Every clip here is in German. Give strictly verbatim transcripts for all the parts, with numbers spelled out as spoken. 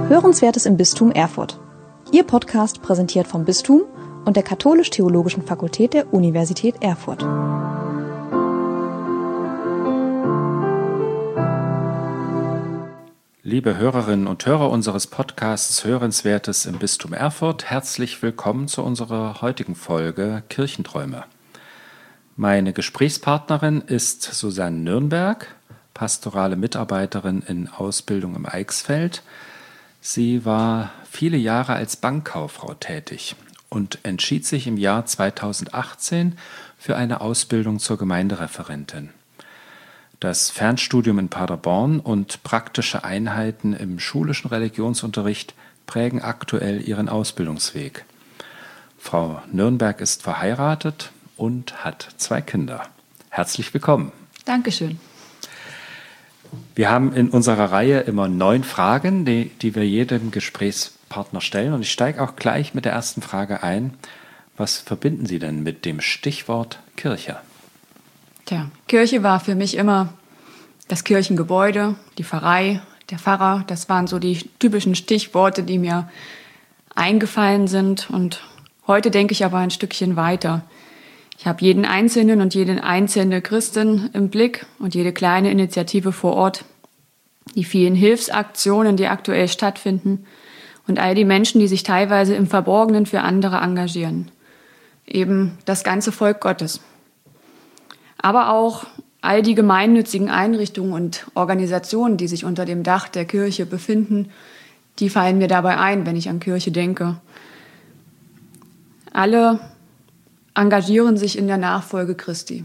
Hörenswertes im Bistum Erfurt. Ihr Podcast präsentiert vom Bistum und der Katholisch-Theologischen Fakultät der Universität Erfurt. Liebe Hörerinnen und Hörer unseres Podcasts Hörenswertes im Bistum Erfurt, herzlich willkommen zu unserer heutigen Folge Kirchenträume. Meine Gesprächspartnerin ist Susanne Nürnberg, pastorale Mitarbeiterin in Ausbildung im Eichsfeld. Sie war viele Jahre als Bankkauffrau tätig und entschied sich im Jahr zweitausendachtzehn für eine Ausbildung zur Gemeindereferentin. Das Fernstudium in Paderborn und praktische Einheiten im schulischen Religionsunterricht prägen aktuell ihren Ausbildungsweg. Frau Nürnberg ist verheiratet und hat zwei Kinder. Herzlich willkommen. Dankeschön. Wir haben in unserer Reihe immer neun Fragen, die, die wir jedem Gesprächspartner stellen. Und ich steige auch gleich mit der ersten Frage ein. Was verbinden Sie denn mit dem Stichwort Kirche? Tja, Kirche war für mich immer das Kirchengebäude, die Pfarrei, der Pfarrer. Das waren so die typischen Stichworte, die mir eingefallen sind. Und heute denke ich aber ein Stückchen weiter. Ich habe jeden Einzelnen und jede einzelne Christin im Blick und jede kleine Initiative vor Ort, die vielen Hilfsaktionen, die aktuell stattfinden und all die Menschen, die sich teilweise im Verborgenen für andere engagieren. Eben das ganze Volk Gottes. Aber auch all die gemeinnützigen Einrichtungen und Organisationen, die sich unter dem Dach der Kirche befinden, die fallen mir dabei ein, wenn ich an Kirche denke. Alle engagieren sich in der Nachfolge Christi.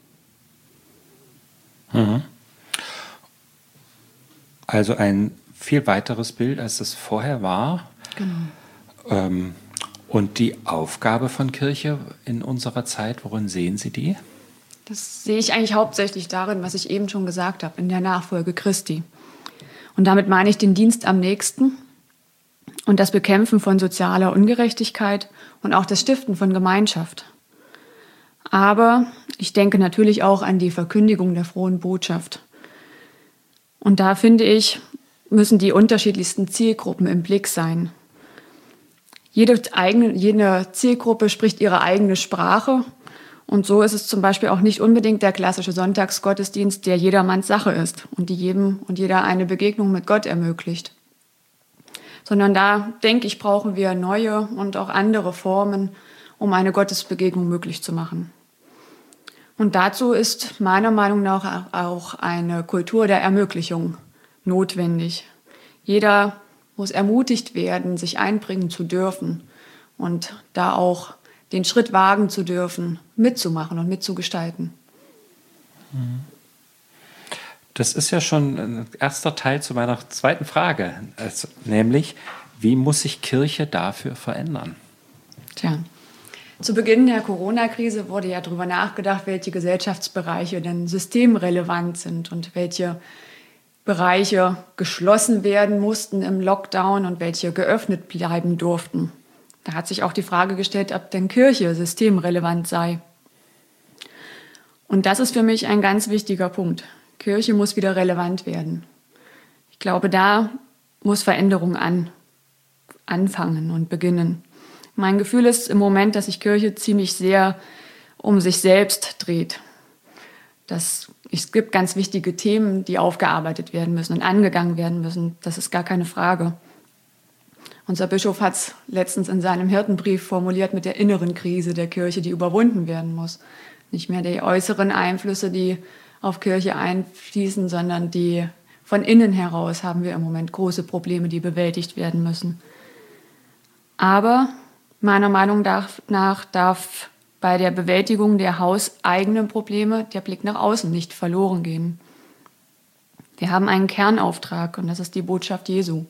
Also ein viel weiteres Bild, als es vorher war. Genau. Ähm, und die Aufgabe von Kirche in unserer Zeit, worin sehen Sie die? Das sehe ich eigentlich hauptsächlich darin, was ich eben schon gesagt habe, in der Nachfolge Christi. Und damit meine ich den Dienst am Nächsten und das Bekämpfen von sozialer Ungerechtigkeit und auch das Stiften von Gemeinschaft. Aber ich denke natürlich auch an die Verkündigung der frohen Botschaft. Und da finde ich, müssen die unterschiedlichsten Zielgruppen im Blick sein. Jede, eigene, jede Zielgruppe spricht ihre eigene Sprache. Und so ist es zum Beispiel auch nicht unbedingt der klassische Sonntagsgottesdienst, der jedermanns Sache ist und die jedem und jeder eine Begegnung mit Gott ermöglicht. Sondern da, denke ich, brauchen wir neue und auch andere Formen, um eine Gottesbegegnung möglich zu machen. Und dazu ist meiner Meinung nach auch eine Kultur der Ermöglichung notwendig. Jeder muss ermutigt werden, sich einbringen zu dürfen und da auch den Schritt wagen zu dürfen, mitzumachen und mitzugestalten. Das ist ja schon ein erster Teil zu meiner zweiten Frage, also, nämlich, wie muss sich Kirche dafür verändern? Tja. Zu Beginn der Corona-Krise wurde ja darüber nachgedacht, welche Gesellschaftsbereiche denn systemrelevant sind und welche Bereiche geschlossen werden mussten im Lockdown und welche geöffnet bleiben durften. Da hat sich auch die Frage gestellt, ob denn Kirche systemrelevant sei. Und das ist für mich ein ganz wichtiger Punkt. Kirche muss wieder relevant werden. Ich glaube, da muss Veränderung an, anfangen und beginnen. Mein Gefühl ist im Moment, dass sich Kirche ziemlich sehr um sich selbst dreht. Das, es gibt ganz wichtige Themen, die aufgearbeitet werden müssen und angegangen werden müssen. Das ist gar keine Frage. Unser Bischof hat es letztens in seinem Hirtenbrief formuliert mit der inneren Krise der Kirche, die überwunden werden muss. Nicht mehr die äußeren Einflüsse, die auf Kirche einfließen, sondern die von innen heraus haben wir im Moment große Probleme, die bewältigt werden müssen. Aber meiner Meinung nach darf bei der Bewältigung der hauseigenen Probleme der Blick nach außen nicht verloren gehen. Wir haben einen Kernauftrag und das ist die Botschaft Jesu.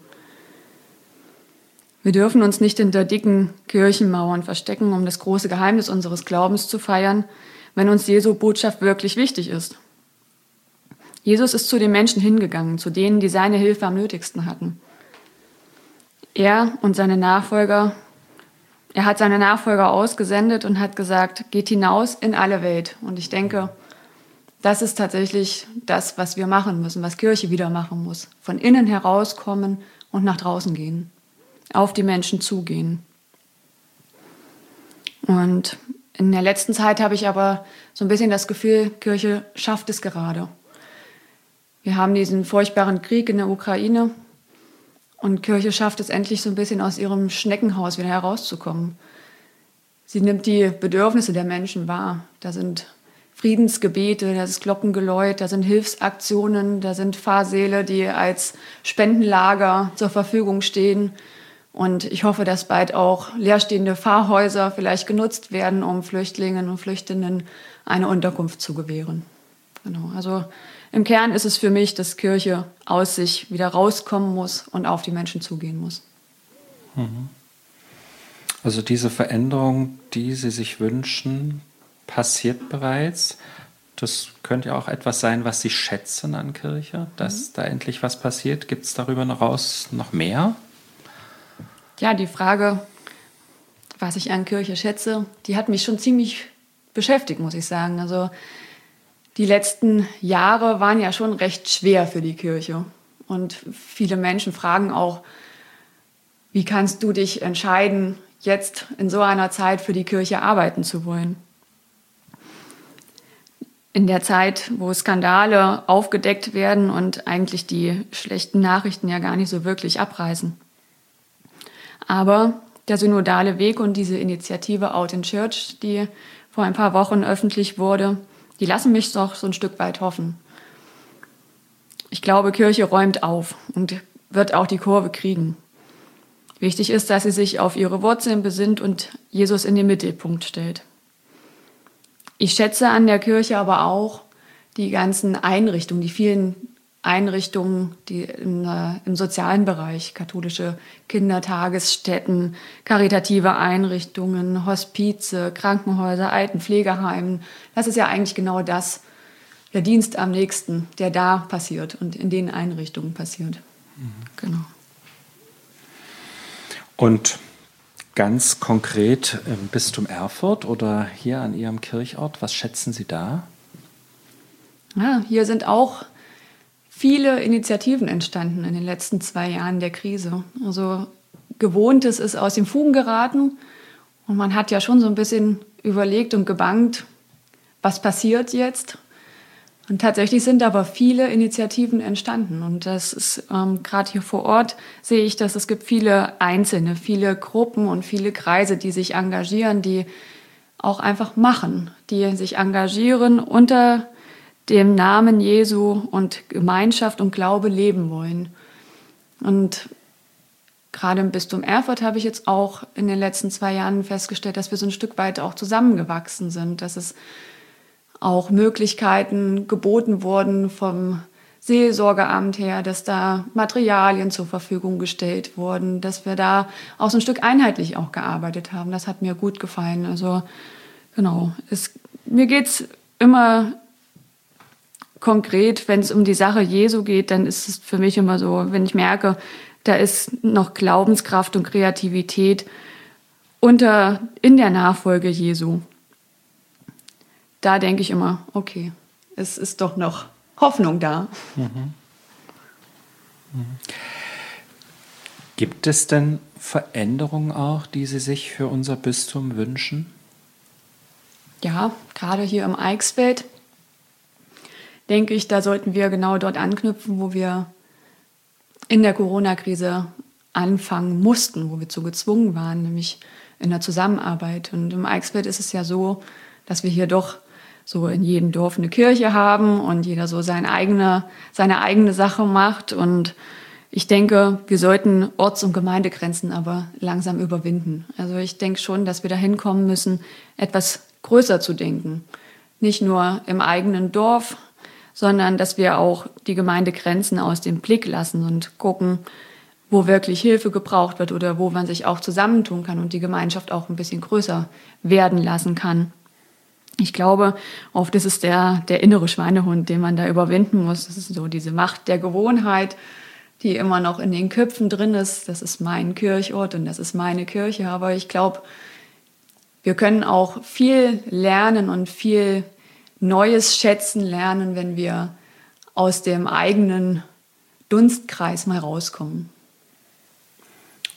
Wir dürfen uns nicht hinter dicken Kirchenmauern verstecken, um das große Geheimnis unseres Glaubens zu feiern, wenn uns Jesu Botschaft wirklich wichtig ist. Jesus ist zu den Menschen hingegangen, zu denen, die seine Hilfe am nötigsten hatten. Er und seine Nachfolger Er hat seine Nachfolger ausgesendet und hat gesagt, geht hinaus in alle Welt. Und ich denke, das ist tatsächlich das, was wir machen müssen, was Kirche wieder machen muss. Von innen herauskommen und nach draußen gehen, auf die Menschen zugehen. Und in der letzten Zeit habe ich aber so ein bisschen das Gefühl, Kirche schafft es gerade. Wir haben diesen furchtbaren Krieg in der Ukraine und Kirche schafft es endlich so ein bisschen aus ihrem Schneckenhaus wieder herauszukommen. Sie nimmt die Bedürfnisse der Menschen wahr. Da sind Friedensgebete, da ist Glockengeläut, da sind Hilfsaktionen, da sind Pfarrsäle, die als Spendenlager zur Verfügung stehen. Und ich hoffe, dass bald auch leerstehende Pfarrhäuser vielleicht genutzt werden, um Flüchtlingen und Flüchtenden eine Unterkunft zu gewähren. Genau. Also im Kern ist es für mich, dass Kirche aus sich wieder rauskommen muss und auf die Menschen zugehen muss. Also diese Veränderung, die Sie sich wünschen, passiert bereits. Das könnte ja auch etwas sein, was Sie schätzen an Kirche, dass mhm. da endlich was passiert. Gibt es darüber hinaus noch mehr? Ja, die Frage, was ich an Kirche schätze, die hat mich schon ziemlich beschäftigt, muss ich sagen. Also die letzten Jahre waren ja schon recht schwer für die Kirche. Und viele Menschen fragen auch, wie kannst du dich entscheiden, jetzt in so einer Zeit für die Kirche arbeiten zu wollen? In der Zeit, wo Skandale aufgedeckt werden und eigentlich die schlechten Nachrichten ja gar nicht so wirklich abreißen. Aber der synodale Weg und diese Initiative Out in Church, die vor ein paar Wochen öffentlich wurde, die lassen mich doch so ein Stück weit hoffen. Ich glaube, Kirche räumt auf und wird auch die Kurve kriegen. Wichtig ist, dass sie sich auf ihre Wurzeln besinnt und Jesus in den Mittelpunkt stellt. Ich schätze an der Kirche aber auch die ganzen Einrichtungen, die vielen Einrichtungen, die im, äh, im sozialen Bereich, katholische Kindertagesstätten, karitative Einrichtungen, Hospize, Krankenhäuser, Altenpflegeheimen. Das ist ja eigentlich genau das, der Dienst am nächsten, der da passiert und in den Einrichtungen passiert. Mhm. Genau. Und ganz konkret im Bistum Erfurt oder hier an Ihrem Kirchort, was schätzen Sie da? Ja, hier sind auch viele Initiativen entstanden in den letzten zwei Jahren der Krise. Also Gewohntes ist aus den Fugen geraten und man hat ja schon so ein bisschen überlegt und gebangt, was passiert jetzt. Und tatsächlich sind aber viele Initiativen entstanden. Und das ist ähm, gerade hier vor Ort sehe ich, dass es gibt viele Einzelne, viele Gruppen und viele Kreise, die sich engagieren, die auch einfach machen, die sich engagieren unter dem Namen Jesu und Gemeinschaft und Glaube leben wollen. Und gerade im Bistum Erfurt habe ich jetzt auch in den letzten zwei Jahren festgestellt, dass wir so ein Stück weit auch zusammengewachsen sind, dass es auch Möglichkeiten geboten wurden vom Seelsorgeamt her, dass da Materialien zur Verfügung gestellt wurden, dass wir da auch so ein Stück einheitlich auch gearbeitet haben. Das hat mir gut gefallen. Also genau, es, mir geht's immer konkret, wenn es um die Sache Jesu geht, dann ist es für mich immer so, wenn ich merke, da ist noch Glaubenskraft und Kreativität unter, in der Nachfolge Jesu. Da denke ich immer, okay, es ist doch noch Hoffnung da. Mhm. Mhm. Gibt es denn Veränderungen auch, die Sie sich für unser Bistum wünschen? Ja, gerade hier im Eichsfeld denke ich, da sollten wir genau dort anknüpfen, wo wir in der Corona-Krise anfangen mussten, wo wir zu gezwungen waren, nämlich in der Zusammenarbeit. Und im Eichsfeld ist es ja so, dass wir hier doch so in jedem Dorf eine Kirche haben und jeder so seine eigene, seine eigene Sache macht. Und ich denke, wir sollten Orts- und Gemeindegrenzen aber langsam überwinden. Also ich denke schon, dass wir dahin kommen müssen, etwas größer zu denken. Nicht nur im eigenen Dorf, sondern dass wir auch die Gemeindegrenzen aus dem Blick lassen und gucken, wo wirklich Hilfe gebraucht wird oder wo man sich auch zusammentun kann und die Gemeinschaft auch ein bisschen größer werden lassen kann. Ich glaube, oft ist es der, der innere Schweinehund, den man da überwinden muss. Das ist so diese Macht der Gewohnheit, die immer noch in den Köpfen drin ist. Das ist mein Kirchort und das ist meine Kirche. Aber ich glaube, wir können auch viel lernen und viel Neues schätzen lernen, wenn wir aus dem eigenen Dunstkreis mal rauskommen.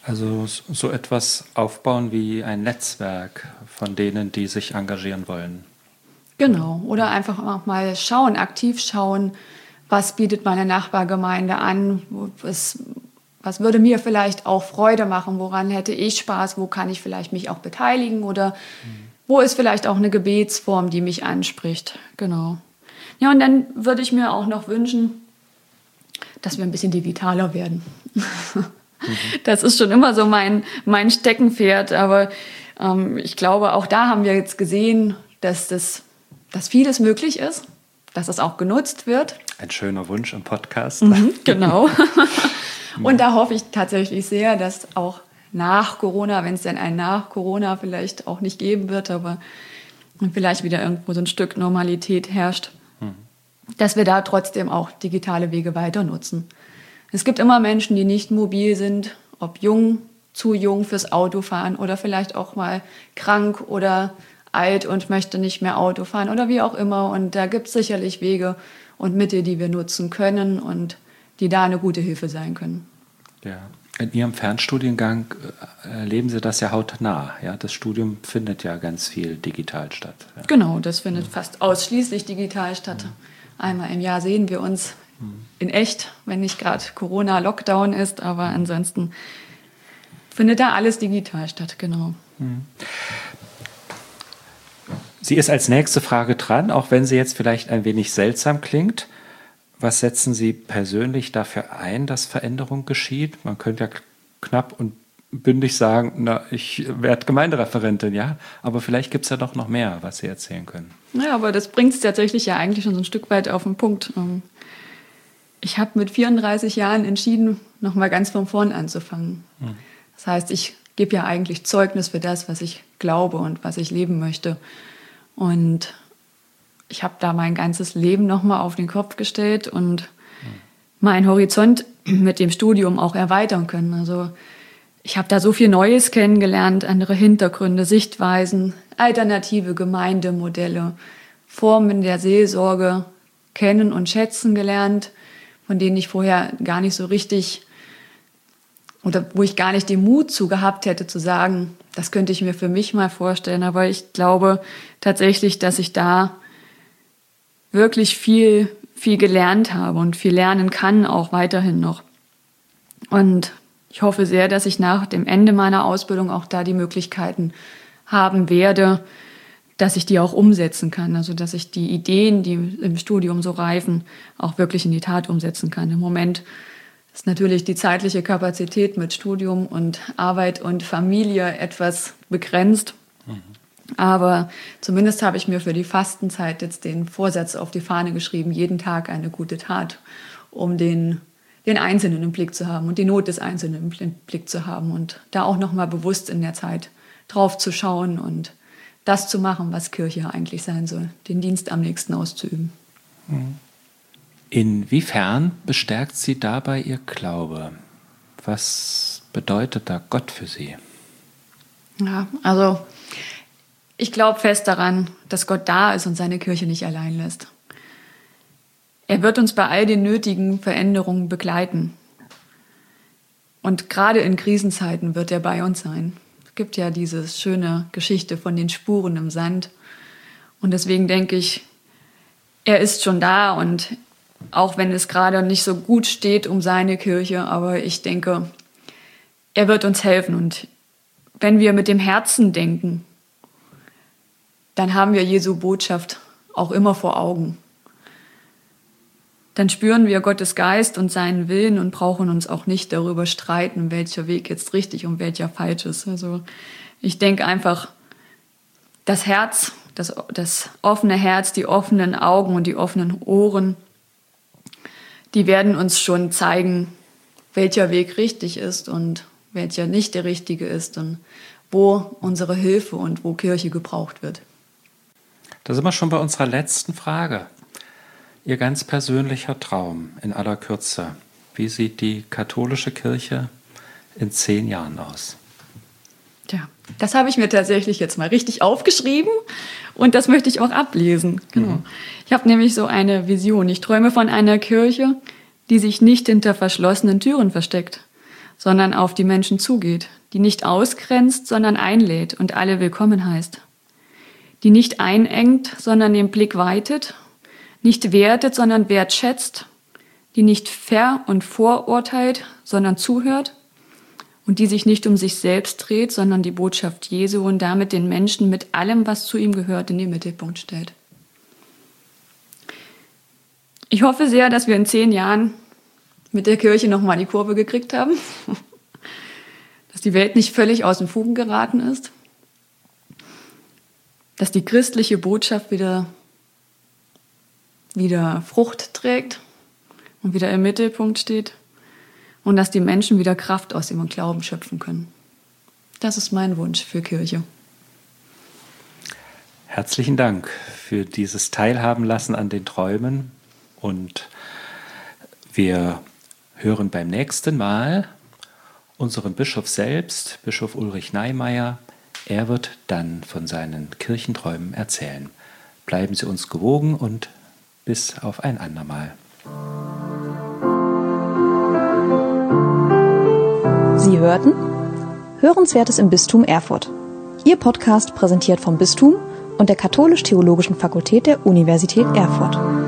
Also so etwas aufbauen wie ein Netzwerk von denen, die sich engagieren wollen. Genau, oder einfach auch mal schauen, aktiv schauen, was bietet meine Nachbargemeinde an, was, was würde mir vielleicht auch Freude machen, woran hätte ich Spaß, wo kann ich vielleicht mich auch beteiligen oder mhm. wo ist vielleicht auch eine Gebetsform, die mich anspricht. Genau. Ja, und dann würde ich mir auch noch wünschen, dass wir ein bisschen digitaler werden. Mhm. Das ist schon immer so mein, mein Steckenpferd, aber ähm, ich glaube, auch da haben wir jetzt gesehen, dass, das, dass vieles möglich ist, dass es auch genutzt wird. Ein schöner Wunsch im Podcast. Mhm, genau. Und da hoffe ich tatsächlich sehr, dass auch nach Corona, wenn es denn ein nach Corona vielleicht auch nicht geben wird, aber vielleicht wieder irgendwo so ein Stück Normalität herrscht, mhm. dass wir da trotzdem auch digitale Wege weiter nutzen. Es gibt immer Menschen, die nicht mobil sind, ob jung, zu jung fürs Autofahren oder vielleicht auch mal krank oder alt und möchte nicht mehr Auto fahren oder wie auch immer. Und da gibt es sicherlich Wege und Mittel, die wir nutzen können und die da eine gute Hilfe sein können. Ja. In Ihrem Fernstudiengang erleben Sie das ja hautnah. Ja? Das Studium findet ja ganz viel digital statt. Ja. Genau, das findet mhm. fast ausschließlich digital statt. Mhm. Einmal im Jahr sehen wir uns in echt, wenn nicht gerade Corona-Lockdown ist, aber ansonsten findet da alles digital statt, genau. Sie ist als nächste Frage dran, auch wenn sie jetzt vielleicht ein wenig seltsam klingt. Was setzen Sie persönlich dafür ein, dass Veränderung geschieht? Man könnte ja knapp und bündig sagen, na, ich werde Gemeindereferentin, ja, aber vielleicht gibt es ja doch noch mehr, was Sie erzählen können. Ja, aber das bringt es tatsächlich ja eigentlich schon so ein Stück weit auf den Punkt. Ich habe mit vierunddreißig Jahren entschieden, nochmal ganz von vorn anzufangen. Hm. Das heißt, ich gebe ja eigentlich Zeugnis für das, was ich glaube und was ich leben möchte. Und ich habe da mein ganzes Leben nochmal auf den Kopf gestellt und hm. meinen Horizont mit dem Studium auch erweitern können. Also ich habe da so viel Neues kennengelernt, andere Hintergründe, Sichtweisen, alternative Gemeindemodelle, Formen der Seelsorge kennen und schätzen gelernt, von denen ich vorher gar nicht so richtig oder wo ich gar nicht den Mut zu gehabt hätte, zu sagen, das könnte ich mir für mich mal vorstellen. Aber ich glaube tatsächlich, dass ich da wirklich viel, viel gelernt habe und viel lernen kann, auch weiterhin noch. Und ich hoffe sehr, dass ich nach dem Ende meiner Ausbildung auch da die Möglichkeiten haben werde, dass ich die auch umsetzen kann. Also dass ich die Ideen, die im Studium so reifen, auch wirklich in die Tat umsetzen kann. Im Moment ist natürlich die zeitliche Kapazität mit Studium und Arbeit und Familie etwas begrenzt. Mhm. Aber zumindest habe ich mir für die Fastenzeit jetzt den Vorsatz auf die Fahne geschrieben, jeden Tag eine gute Tat, um den, den Einzelnen im Blick zu haben und die Not des Einzelnen im Blick zu haben und da auch nochmal bewusst in der Zeit drauf zu schauen und das zu machen, was Kirche eigentlich sein soll, den Dienst am nächsten auszuüben. Inwiefern bestärkt Sie dabei Ihr Glaube? Was bedeutet da Gott für Sie? Ja, also ich glaube fest daran, dass Gott da ist und seine Kirche nicht allein lässt. Er wird uns bei all den nötigen Veränderungen begleiten. Und gerade in Krisenzeiten wird er bei uns sein. Es gibt ja diese schöne Geschichte von den Spuren im Sand. Und deswegen denke ich, er ist schon da. Und auch wenn es gerade nicht so gut steht um seine Kirche, aber ich denke, er wird uns helfen. Und wenn wir mit dem Herzen denken, dann haben wir Jesu Botschaft auch immer vor Augen. Dann spüren wir Gottes Geist und seinen Willen und brauchen uns auch nicht darüber streiten, welcher Weg jetzt richtig und welcher falsch ist. Also ich denke einfach, das Herz, das, das offene Herz, die offenen Augen und die offenen Ohren, die werden uns schon zeigen, welcher Weg richtig ist und welcher nicht der richtige ist und wo unsere Hilfe und wo Kirche gebraucht wird. Da sind wir schon bei unserer letzten Frage. Ihr ganz persönlicher Traum in aller Kürze. Wie sieht die katholische Kirche in zehn Jahren aus? Tja, das habe ich mir tatsächlich jetzt mal richtig aufgeschrieben und das möchte ich auch ablesen. Genau. Mhm. Ich habe nämlich so eine Vision. Ich träume von einer Kirche, die sich nicht hinter verschlossenen Türen versteckt, sondern auf die Menschen zugeht, die nicht ausgrenzt, sondern einlädt und alle willkommen heißt, die nicht einengt, sondern den Blick weitet, nicht wertet, sondern wertschätzt, die nicht ver- und vorurteilt, sondern zuhört und die sich nicht um sich selbst dreht, sondern die Botschaft Jesu und damit den Menschen mit allem, was zu ihm gehört, in den Mittelpunkt stellt. Ich hoffe sehr, dass wir in zehn Jahren mit der Kirche nochmal die Kurve gekriegt haben, dass die Welt nicht völlig aus den Fugen geraten ist, dass die christliche Botschaft wieder, wieder Frucht trägt und wieder im Mittelpunkt steht und dass die Menschen wieder Kraft aus ihrem Glauben schöpfen können. Das ist mein Wunsch für Kirche. Herzlichen Dank für dieses Teilhaben lassen an den Träumen und wir hören beim nächsten Mal unseren Bischof selbst, Bischof Ulrich Neimeyer. Er wird dann von seinen Kirchenträumen erzählen. Bleiben Sie uns gewogen und bis auf ein andermal. Sie hörten Hörenswertes im Bistum Erfurt. Ihr Podcast präsentiert vom Bistum und der Katholisch-Theologischen Fakultät der Universität Erfurt.